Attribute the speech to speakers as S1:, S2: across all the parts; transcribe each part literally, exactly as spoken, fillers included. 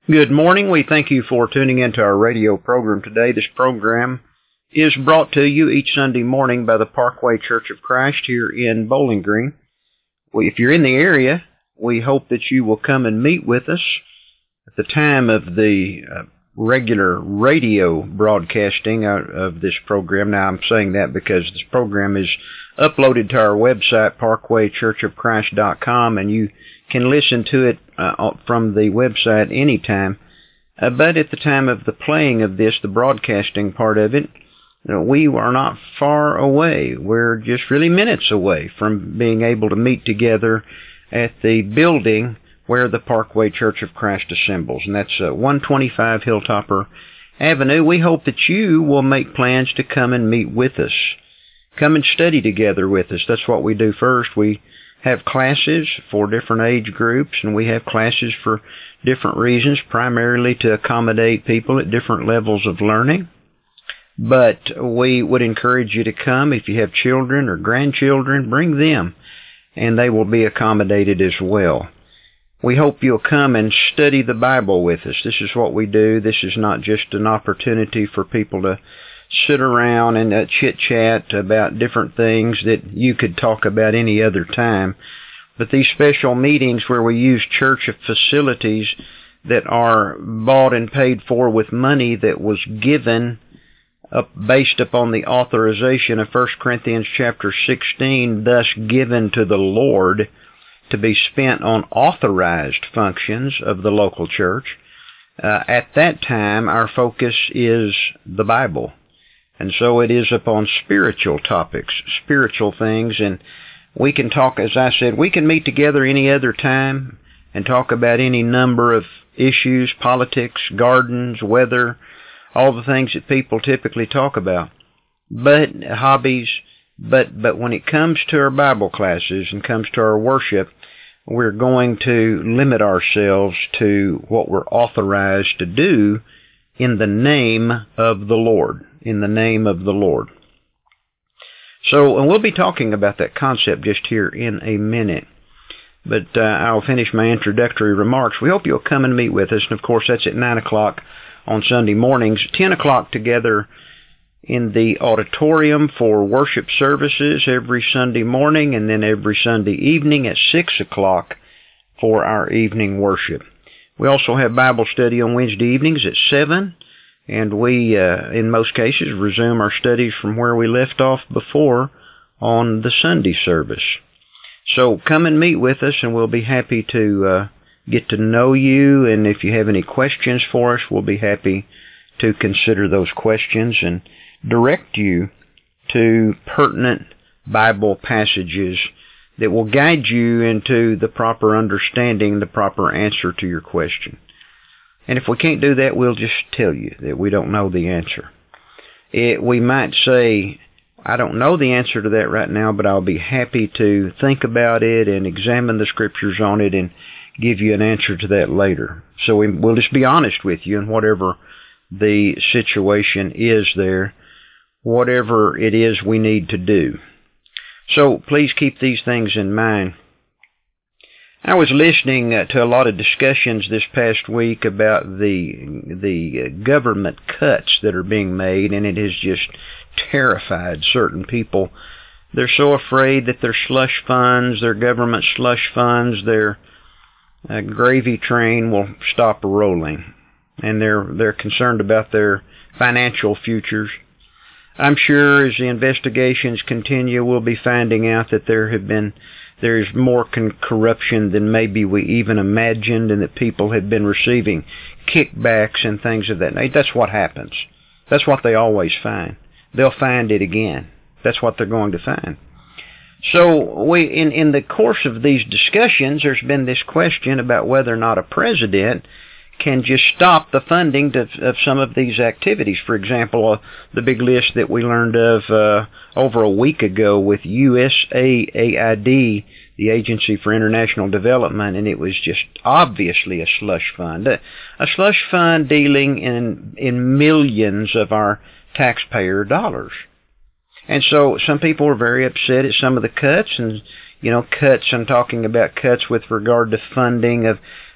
S1: Good morning. We thank you for tuning into our radio program today. This program is brought to you each Sunday morning by the Parkway Church of Christ here in Bowling Green. Well, if you're in the area, we hope that you will come and meet with us at the time of the uh, regular radio broadcasting of this program. Now, I'm saying that because this program is uploaded to our website, parkway church of christ dot com, and you can listen to it uh, from the website anytime. Uh, but at the time of the playing of this, the broadcasting part of it, you know, we are not far away. We're just really minutes away from being able to meet together at the building where the Parkway Church of Christ assembles, and that's uh, one twenty-five Hilltopper Avenue. We hope that you will make plans to come and meet with us. Come and study together with us. That's what we do first. We have classes for different age groups, and we have classes for different reasons, primarily to accommodate people at different levels of learning. But we would encourage you to come. If you have children or grandchildren, bring them, and they will be accommodated as well. We hope you'll come and study the Bible with us. This is what we do. This is not just an opportunity for people to sit around and uh, chit-chat about different things that you could talk about any other time. But these special meetings where we use church facilities that are bought and paid for with money that was given up based upon the authorization of First Corinthians chapter sixteen, thus given to the Lord to be spent on authorized functions of the local church. Uh, at that time, our focus is the Bible. And so it is upon spiritual topics, spiritual things, and we can talk, as I said, we can meet together any other time and talk about any number of issues, politics, gardens, weather, all the things that people typically talk about, but hobbies. But but when it comes to our Bible classes and comes to our worship, we're going to limit ourselves to what we're authorized to do in the name of the Lord. In the name of the Lord. So, and we'll be talking about that concept just here in a minute. But uh, I'll finish my introductory remarks. We hope you'll come and meet with us. And, of course, that's at nine o'clock on Sunday mornings, ten o'clock together in the auditorium for worship services every Sunday morning, and then every Sunday evening at six o'clock for our evening worship. We also have Bible study on Wednesday evenings at seven. And we, uh, in most cases, resume our studies from where we left off before on the Sunday service. So come and meet with us, and we'll be happy to uh, get to know you. And if you have any questions for us, we'll be happy to consider those questions and direct you to pertinent Bible passages that will guide you into the proper understanding, the proper answer to your question. And if we can't do that, we'll just tell you that we don't know the answer. It, we might say, I don't know the answer to that right now, but I'll be happy to think about it and examine the scriptures on it and give you an answer to that later. So we, we'll just be honest with you in whatever the situation is there, whatever it is we need to do. So please keep these things in mind. I was listening uh, to a lot of discussions this past week about the the government cuts that are being made, and it has just terrified certain people. They're so afraid that their slush funds, their government slush funds, their uh, gravy train will stop rolling, and they're they're concerned about their financial futures. I'm sure as the investigations continue, we'll be finding out that there have been There's more con- corruption than maybe we even imagined, and that people have been receiving kickbacks and things of that nature. That's what happens. That's what they always find. They'll find it again. That's what they're going to find. So we, in, in the course of these discussions, there's been this question about whether or not a president can just stop the funding to, of some of these activities. For example, uh, the big list that we learned of uh, over a week ago with U S A I D, the Agency for International Development, and it was just obviously a slush fund. A, a slush fund dealing in in millions of our taxpayer dollars. And so some people were very upset at some of the cuts, and, you know, cuts, I'm talking about cuts with regard to funding of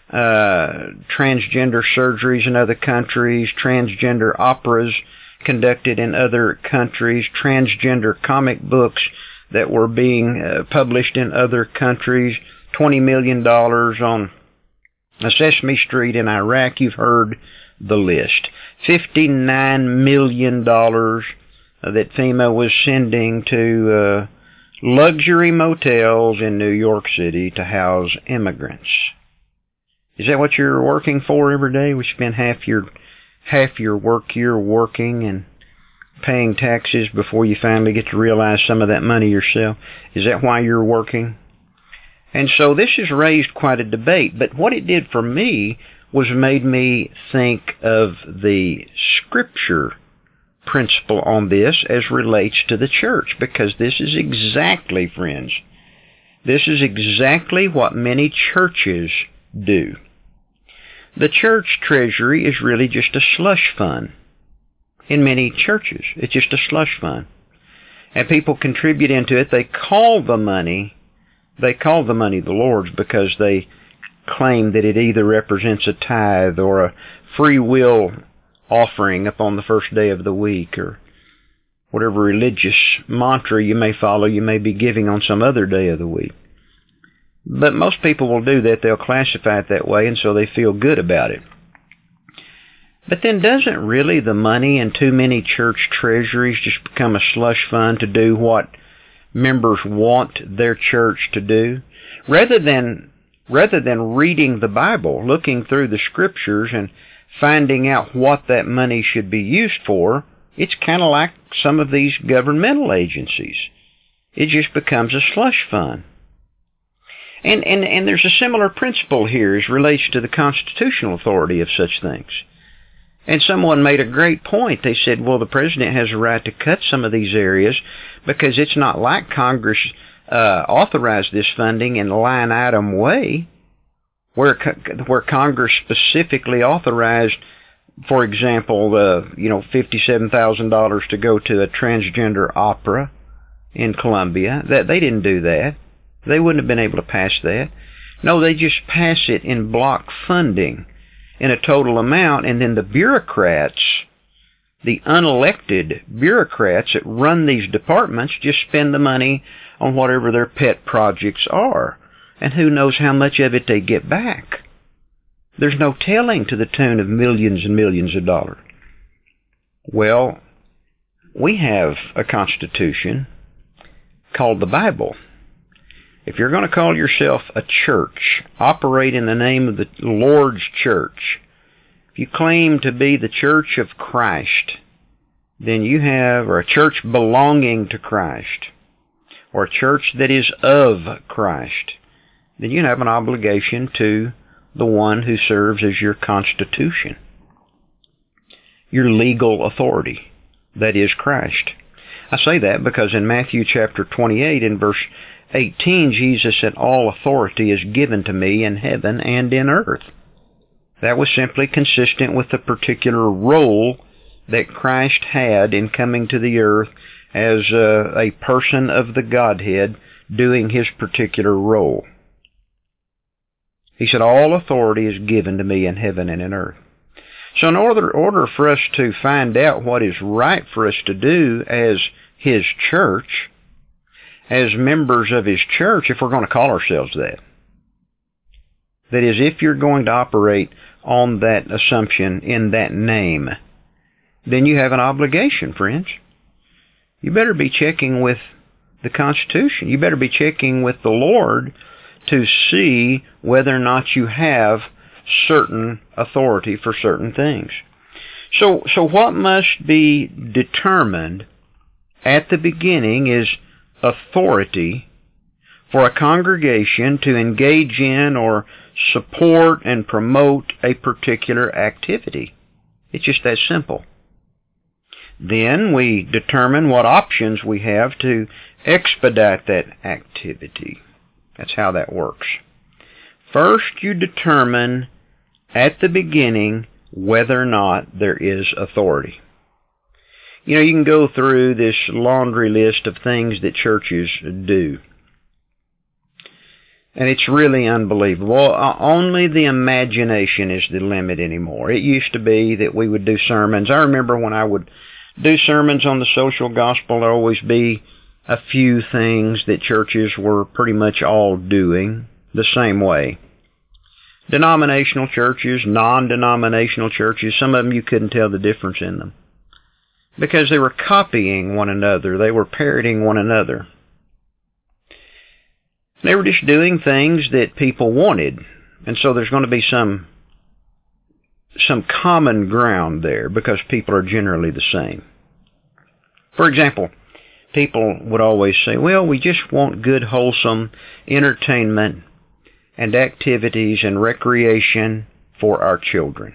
S1: uh, transgender surgeries in other countries, transgender operas conducted in other countries, transgender comic books that were being uh, published in other countries, twenty million dollars on a Sesame Street in Iraq. You've heard the list. fifty-nine million dollars that FEMA was sending to uh, luxury motels in New York City to house immigrants. Is that what you're working for every day? We spend half your half your work year working and paying taxes before you finally get to realize some of that money yourself. Is that why you're working? And so this has raised quite a debate, but what it did for me was made me think of the Scripture principle on this as relates to the church, because this is exactly, friends, this is exactly what many churches do. The church treasury is really just a slush fund. In many churches, it's just a slush fund. And people contribute into it. They call the money, they call the money the Lord's because they claim that it either represents a tithe or a free will offering upon the first day of the week, or whatever religious mantra you may follow, you may be giving on some other day of the week. But most people will do that. They'll classify it that way, and so they feel good about it. But then doesn't really the money in too many church treasuries just become a slush fund to do what members want their church to do? Rather than rather than reading the Bible, looking through the Scriptures and finding out what that money should be used for, it's kind of like some of these governmental agencies. It just becomes a slush fund. And, and, and there's a similar principle here as relates to the constitutional authority of such things. And someone made a great point. They said, well, the president has a right to cut some of these areas because it's not like Congress uh, authorized this funding in a line item way, where where Congress specifically authorized, for example, the you know fifty-seven thousand dollars to go to a transgender opera in Colombia. That they didn't do that. They wouldn't have been able to pass that. No, they just pass it in block funding in a total amount, and then the bureaucrats, the unelected bureaucrats that run these departments, just spend the money on whatever their pet projects are. And who knows how much of it they get back. There's no telling to the tune of millions and millions of dollars. Well, we have a constitution called the Bible. If you're going to call yourself a church, operate in the name of the Lord's church, if you claim to be the church of Christ, then you have, or a church belonging to Christ, or a church that is of Christ, then you have an obligation to the one who serves as your constitution, your legal authority, that is Christ. I say that because in Matthew chapter twenty-eight, in verse eighteen, Jesus said, all authority is given to me in heaven and in earth. That was simply consistent with the particular role that Christ had in coming to the earth as a, a person of the Godhead doing his particular role. He said, all authority is given to me in heaven and in earth. So in order, order for us to find out what is right for us to do as his church, as members of his church, if we're going to call ourselves that, that is, if you're going to operate on that assumption in that name, then you have an obligation, friends. You better be checking with the Constitution. You better be checking with the Lord to see whether or not you have certain authority for certain things. So, so what must be determined at the beginning is authority for a congregation to engage in or support and promote a particular activity. It's just that simple. Then we determine what options we have to expedite that activity. That's how that works. First, you determine at the beginning whether or not there is authority. You know, you can go through this laundry list of things that churches do. And it's really unbelievable. Uh, only the imagination is the limit anymore. It used to be that we would do sermons. I remember when I would do sermons on the social gospel, there would always be a few things that churches were pretty much all doing the same way. Denominational churches, non-denominational churches, some of them you couldn't tell the difference in them, because they were copying one another. They were parroting one another. They were just doing things that people wanted. And so there's going to be some some common ground there, because people are generally the same. For example, people would always say, well, we just want good, wholesome entertainment and activities and recreation for our children.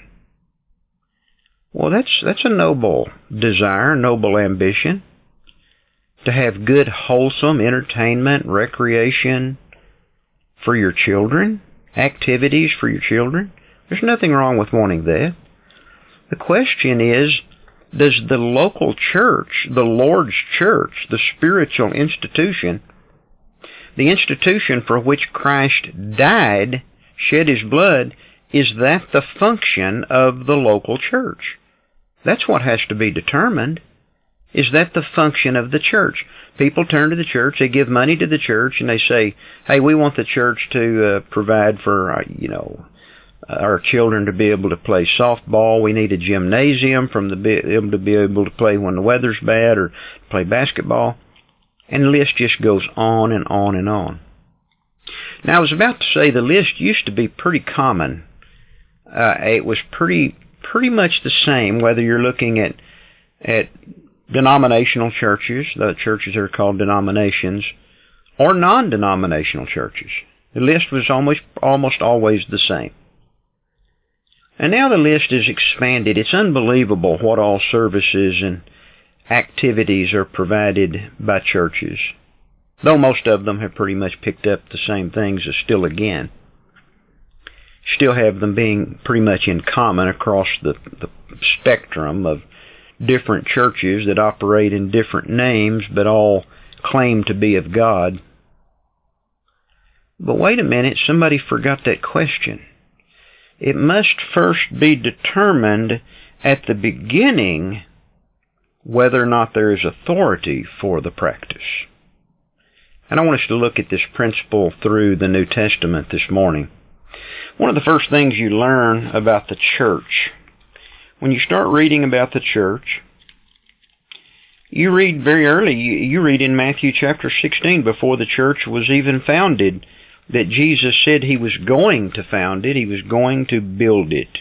S1: Well, that's that's a noble desire, noble ambition, to have good, wholesome entertainment, recreation for your children, activities for your children. There's nothing wrong with wanting that. The question is, does the local church, the Lord's church, the spiritual institution, the institution for which Christ died, shed his blood, is that the function of the local church? That's what has to be determined. Is that the function of the church? People turn to the church, they give money to the church, and they say, hey, we want the church to uh, provide for, uh, you know, our children to be able to play softball. We need a gymnasium from the be able to be able to play when the weather's bad, or play basketball. And the list just goes on and on and on. Now, I was about to say the list used to be pretty common. Uh, it was pretty pretty much the same, whether you're looking at at denominational churches, the churches that are called denominations, or non-denominational churches. The list was almost almost always the same. And now the list is expanded. It's unbelievable what all services and activities are provided by churches, though most of them have pretty much picked up the same things as Still Again. Still have them being pretty much in common across the, the spectrum of different churches that operate in different names but all claim to be of God. But wait a minute, somebody forgot that question. It must first be determined at the beginning whether or not there is authority for the practice. And I want us to look at this principle through the New Testament this morning. One of the first things you learn about the church, when you start reading about the church, you read very early, you, you read in Matthew chapter sixteen, before the church was even founded, that Jesus said he was going to found it, he was going to build it.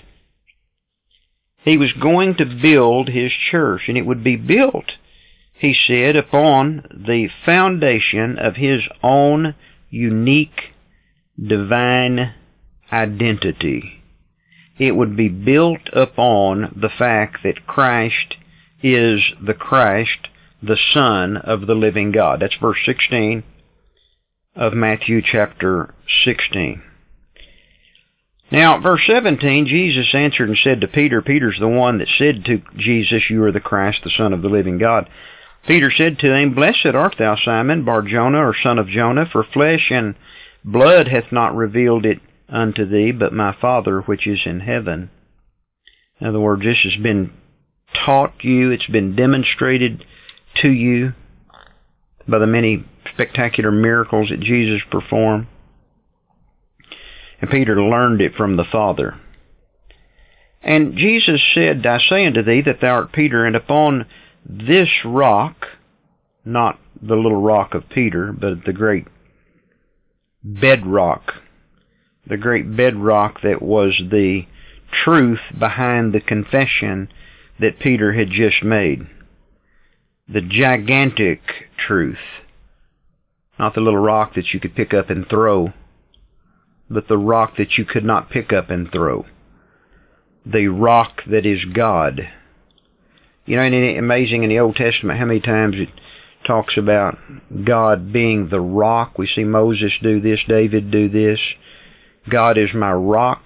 S1: He was going to build his church, and it would be built, he said, upon the foundation of his own unique divine identity. It would be built upon the fact that Christ is the Christ, the Son of the living God. That's verse sixteen of Matthew chapter sixteen. Now, verse seventeen, Jesus answered and said to Peter, Peter's the one that said to Jesus, you are the Christ, the Son of the living God. Peter said to him, Blessed art thou, Simon, Bar-Jonah, or son of Jonah, for flesh and blood hath not revealed it unto thee, but my Father which is in heaven. In other words, this has been taught you, it's been demonstrated to you by the many spectacular miracles that Jesus performed. And Peter learned it from the Father. And Jesus said, I say unto thee that thou art Peter, and upon this rock, not the little rock of Peter, but the great bedrock, the great bedrock that was the truth behind the confession that Peter had just made. The gigantic truth. Not the little rock that you could pick up and throw, but the rock that you could not pick up and throw. The rock that is God. You know, isn't it amazing in the Old Testament how many times it talks about God being the rock? We see Moses do this, David do this. God is my rock.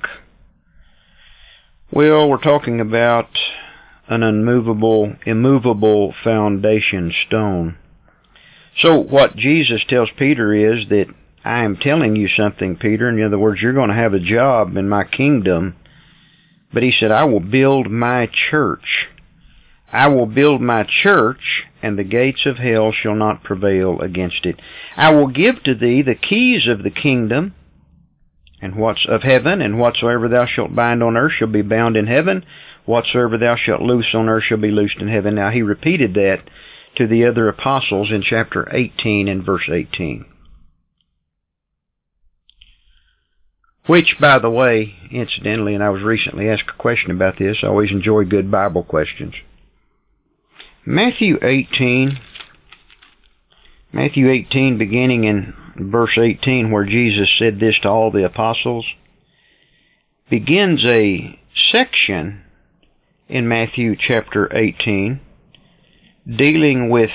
S1: Well, we're talking about an unmovable, immovable foundation stone. So what Jesus tells Peter is that I am telling you something, Peter. In other words, you're going to have a job in my kingdom. But he said, I will build my church. I will build my church, and the gates of hell shall not prevail against it. I will give to thee the keys of the kingdom and what's of heaven, and whatsoever thou shalt bind on earth shall be bound in heaven. Whatsoever thou shalt loose on earth shall be loosed in heaven. Now he repeated that to the other apostles in chapter eighteen and verse eighteen. Which, by the way, incidentally, and I was recently asked a question about this, I always enjoy good Bible questions. Matthew eighteen, Matthew eighteen, beginning in verse eighteen, where Jesus said this to all the apostles, begins a section in Matthew chapter eighteen dealing with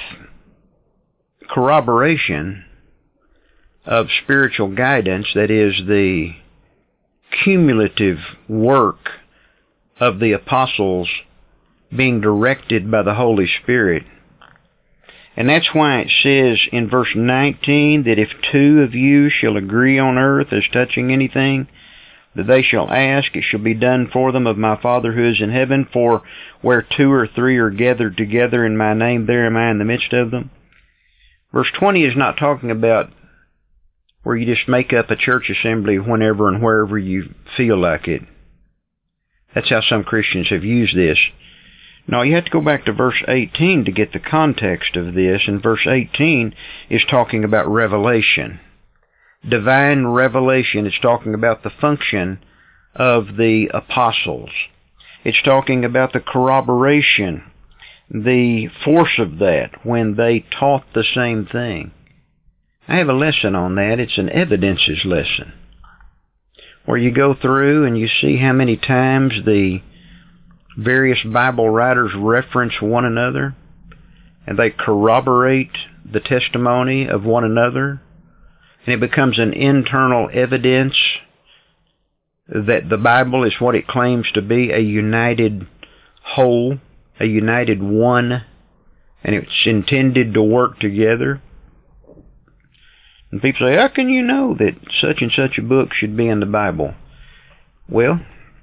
S1: corroboration of spiritual guidance, that is, the cumulative work of the apostles being directed by the Holy Spirit. And that's why it says in verse nineteen that if two of you shall agree on earth as touching anything that they shall ask, it shall be done for them of my Father who is in heaven. For where two or three are gathered together in my name, there am I in the midst of them. Verse twenty is not talking about where you just make up a church assembly whenever and wherever you feel like it. That's how some Christians have used this. No, you have to go back to verse eighteen to get the context of this, and verse eighteen is talking about revelation. Divine revelation. It's talking about the function of the apostles. It's talking about the corroboration, the force of that when they taught the same thing. I have a lesson on that. It's an evidences lesson, where you go through and you see how many times the various Bible writers reference one another, and they corroborate the testimony of one another, and it becomes an internal evidence that the Bible is what it claims to be, a united whole, a united one, and it's intended to work together. And people say, how can you know that such and such a book should be in the Bible? Well,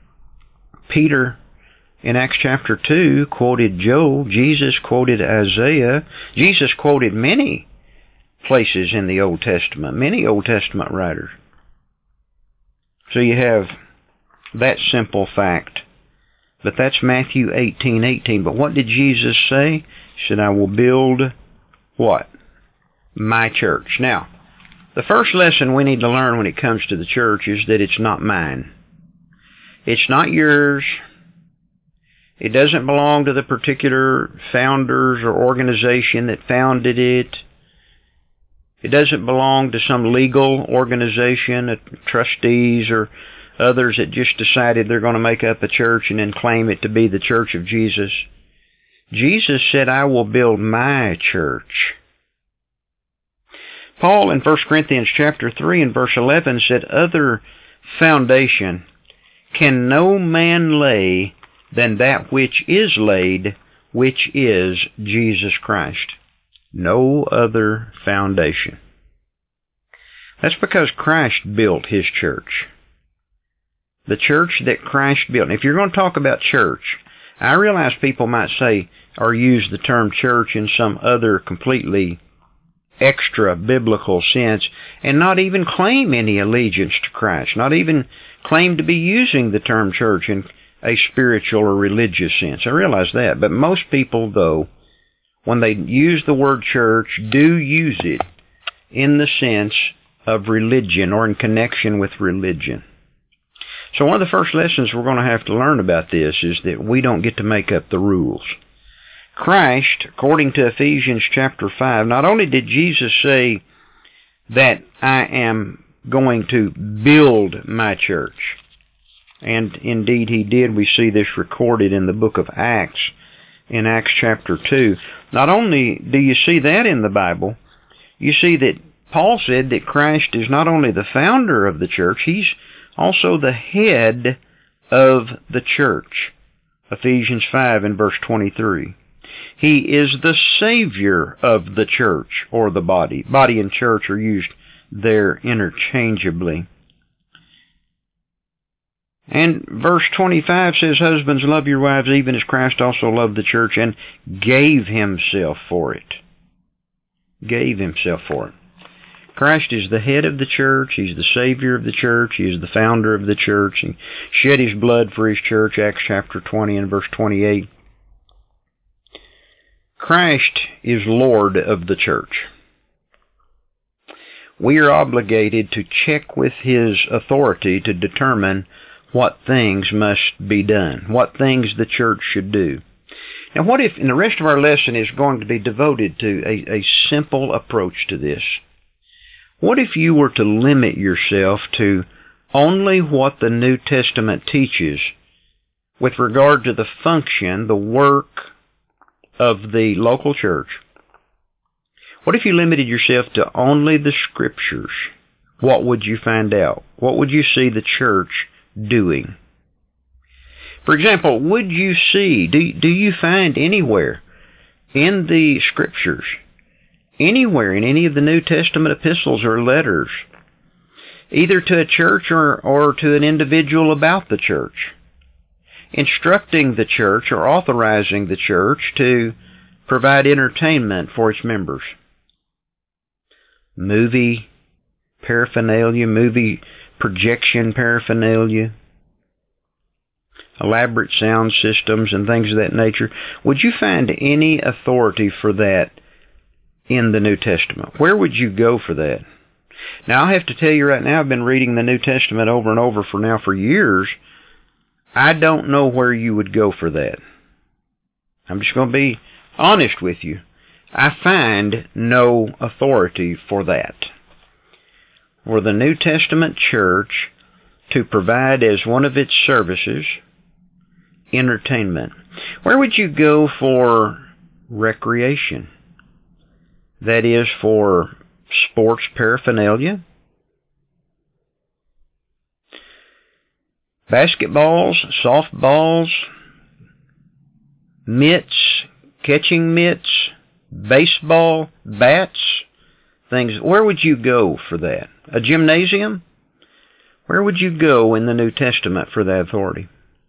S1: Peter in Acts chapter two quoted Joel. Jesus quoted Isaiah. Jesus quoted many places in the Old Testament, many Old Testament writers. So you have that simple fact. But that's Matthew eighteen eighteen. But what did Jesus say? He said, I will build what? My church. Now, the first lesson we need to learn when it comes to the church is that it's not mine. It's not yours. It doesn't belong to the particular founders or organization that founded it. It doesn't belong to some legal organization, trustees or others that just decided they're going to make up a church and then claim it to be the Church of Jesus. Jesus said, I will build my church. Paul in First Corinthians chapter three and verse eleven said, other foundation can no man lay than that which is laid, which is Jesus Christ. No other foundation. That's because Christ built his church. The church that Christ built. And if you're going to talk about church, I realize people might say or use the term church in some other completely extra biblical sense and not even claim any allegiance to Christ, not even claim to be using the term church in a spiritual or religious sense. I realize that. But most people, though, when they use the word church, do use it in the sense of religion or in connection with religion. So one of the first lessons we're going to have to learn about this is that we don't get to make up the rules. Christ, according to Ephesians chapter five, not only did Jesus say that I am going to build my church, and indeed he did. We see this recorded in the book of Acts, in Acts chapter two. Not only do you see that in the Bible, you see that Paul said that Christ is not only the founder of the church, he's also the head of the church. Ephesians five and verse twenty-three. He is the Savior of the church, or the body. Body and church are used there interchangeably. And verse twenty-five says, husbands, love your wives even as Christ also loved the church and gave himself for it. Gave himself for it. Christ is the head of the church. He's the Savior of the church. He is the founder of the church. He shed his blood for his church, Acts chapter twenty and verse twenty-eight. Christ is Lord of the church. We are obligated to check with his authority to determine what things must be done, what things the church should do. Now, what if, and the rest of our lesson is going to be devoted to a, a simple approach to this. What if you were to limit yourself to only what the New Testament teaches with regard to the function, the work of the local church? What if you limited yourself to only the Scriptures? What would you find out? What would you see the church doing? For example, would you see, do, do you find anywhere in the Scriptures, anywhere in any of the New Testament epistles or letters, either to a church or, or to an individual about the church, instructing the church or authorizing the church to provide entertainment for its members? Movie paraphernalia, movie projection paraphernalia, elaborate sound systems and things of that nature. Would you find any authority for that in the New Testament? Where would you go for that? Now, I have to tell you right now, I've been reading the New Testament over and over for now for years. I don't know where you would go for that. I'm just going to be honest with you. I find no authority for that. For the New Testament church to provide as one of its services entertainment. Where would you go for recreation? That is, for sports paraphernalia? Basketballs, softballs, mitts, catching mitts, baseball, bats, things. Where would you go for that? A gymnasium? Where would you go in the New Testament for that authority?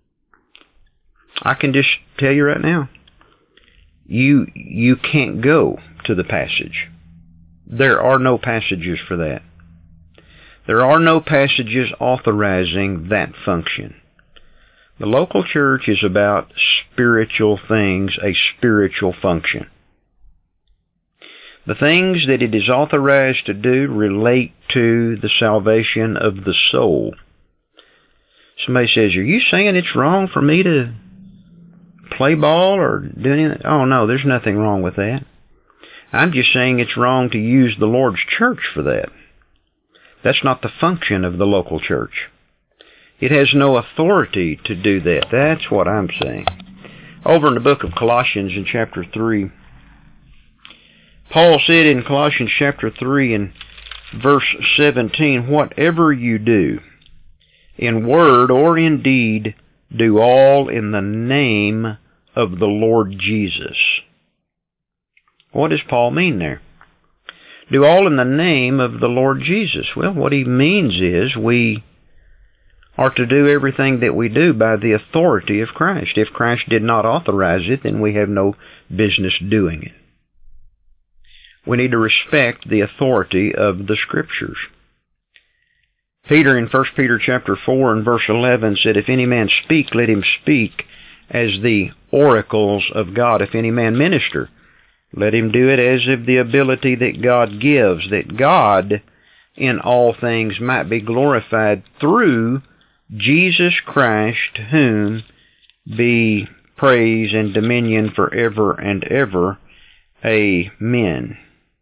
S1: I can just tell you right now, you you can't go to the passage. There are no passages for that. There are no passages authorizing that function. The local church is about spiritual things, a spiritual function. The things that it is authorized to do relate to the salvation of the soul. Somebody says, are you saying it's wrong for me to play ball or do anything? Oh, no, there's nothing wrong with that. I'm just saying it's wrong to use the Lord's church for that. That's not the function of the local church. It has no authority to do that. That's what I'm saying. Over in the book of Colossians in chapter three, Paul said in Colossians chapter three and verse seventeen, whatever you do, in word or in deed, do all in the name of the Lord Jesus. What does Paul mean there? Do all in the name of the Lord Jesus. Well, what he means is we are to do everything that we do by the authority of Christ. If Christ did not authorize it, then we have no business doing it. We need to respect the authority of the Scriptures. Peter in First Peter chapter four and verse eleven said, if any man speak, let him speak as the oracles of God. If any man minister, let him do it as of the ability that God gives, that God in all things might be glorified through Jesus Christ, to whom be praise and dominion forever and ever. Amen.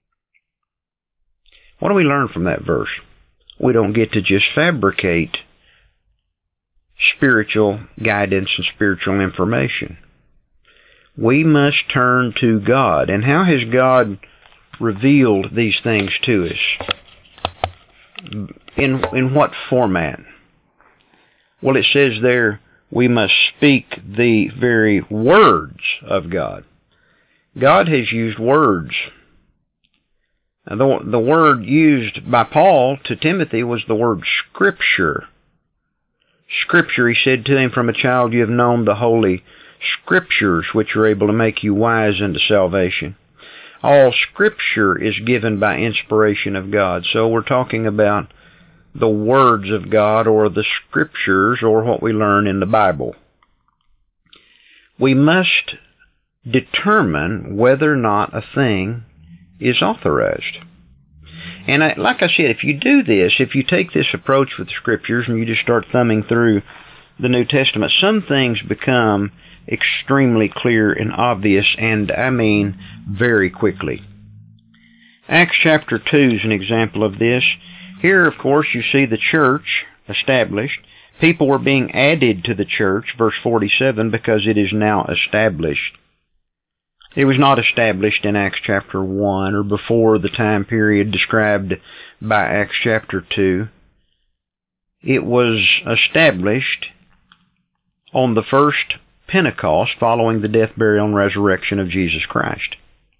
S1: What do we learn from that verse? We don't get to just fabricate spiritual guidance and spiritual information. We must turn to God. And how has God revealed these things to us? In, in what format? Well, it says there, we must speak the very words of God. God has used words The, the word used by Paul to Timothy was the word Scripture. Scripture, he said to him, from a child you have known the Holy Scriptures, which are able to make you wise unto salvation. All Scripture is given by inspiration of God. So we're talking about the words of God, or the Scriptures, or what we learn in the Bible. We must determine whether or not a thing is authorized. And I, like I said, if you do this, if you take this approach with the Scriptures and you just start thumbing through the New Testament, some things become extremely clear and obvious, and I mean very quickly. Acts chapter two is an example of this. Here, of course, you see the church established. People were being added to the church, verse forty-seven, because it is now established. It was not established in Acts chapter one or before the time period described by Acts chapter two. It was established on the first Pentecost following the death, burial, and resurrection of Jesus Christ.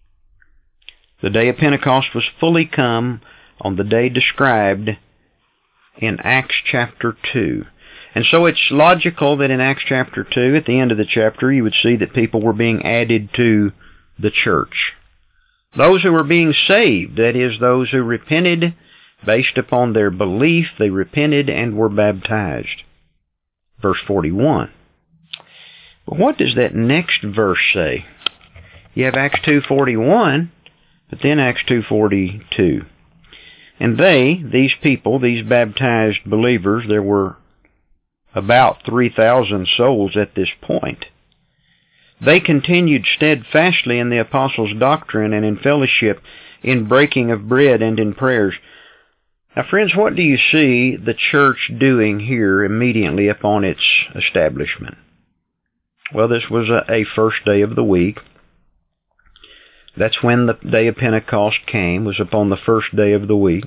S1: The day of Pentecost was fully come on the day described in Acts chapter two. And so it's logical that in Acts chapter two, at the end of the chapter, you would see that people were being added to the church. Those who were being saved, that is, those who repented based upon their belief, they repented and were baptized. Verse forty-one. But what does that next verse say? You have Acts two forty-one, but then Acts two forty-two. And they, these people, these baptized believers, there were about three thousand souls at this point. They continued steadfastly in the apostles' doctrine and in fellowship, in breaking of bread and in prayers. Now, friends, what do you see the church doing here immediately upon its establishment? Well, this was a, a first day of the week. That's when the day of Pentecost came, was upon the first day of the week.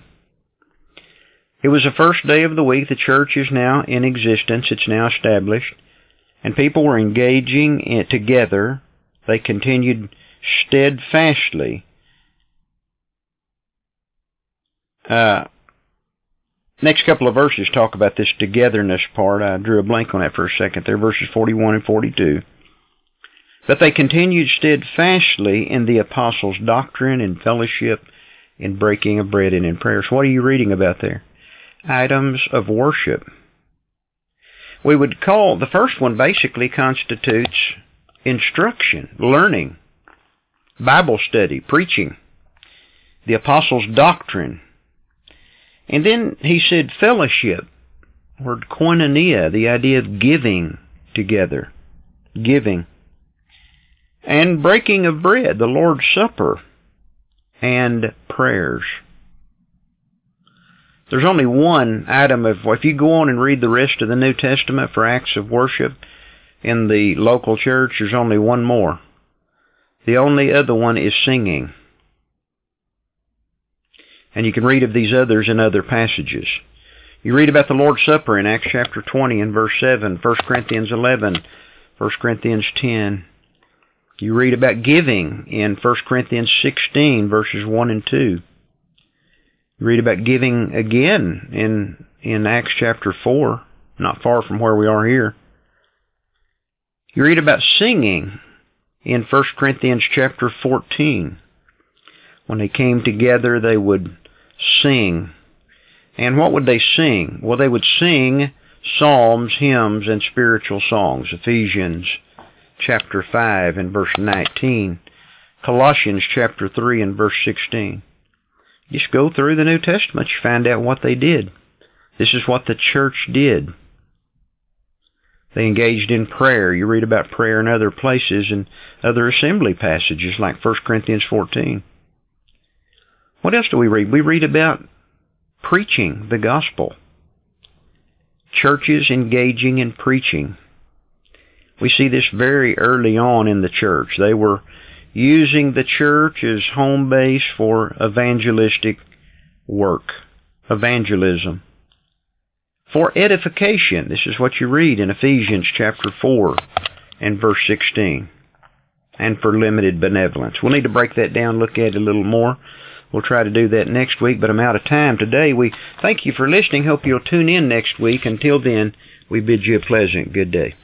S1: It was the first day of the week. The church is now in existence. It's now established. And people were engaging in, together. They continued steadfastly. Uh, next couple of verses talk about this togetherness part. I drew a blank on that for a second there, verses forty-one and forty-two. But they continued steadfastly in the apostles' doctrine, in fellowship, in breaking of bread, and in prayers. What are you reading about there? Items of worship. We would call, the first one basically constitutes instruction, learning, Bible study, preaching, the apostles' doctrine. And then he said fellowship, word koinonia, the idea of giving together, giving. And breaking of bread, the Lord's Supper, and prayers. There's only one item of, if you go on and read the rest of the New Testament for acts of worship in the local church, there's only one more. The only other one is singing. And you can read of these others in other passages. You read about the Lord's Supper in Acts chapter twenty and verse seven, First Corinthians eleven, First Corinthians ten. You read about giving in First Corinthians sixteen, verses one and two. You read about giving again in, in Acts chapter four, not far from where we are here. You read about singing in First Corinthians chapter fourteen. When they came together, they would sing. And what would they sing? Well, they would sing psalms, hymns, and spiritual songs. Ephesians chapter five and verse nineteen. Colossians chapter three and verse sixteen. Just go through the New Testament, you find out what they did. This is what the church did. They engaged in prayer. You read about prayer in other places and other assembly passages like First Corinthians fourteen. What else do we read? We read about preaching the gospel. Churches engaging in preaching. We see this very early on in the church. They were using the church as home base for evangelistic work, evangelism. For edification, this is what you read in Ephesians chapter four and verse sixteen. And for limited benevolence. We'll need to break that down, look at it a little more. We'll try to do that next week, but I'm out of time today. We thank you for listening. Hope you'll tune in next week. Until then, we bid you a pleasant good day.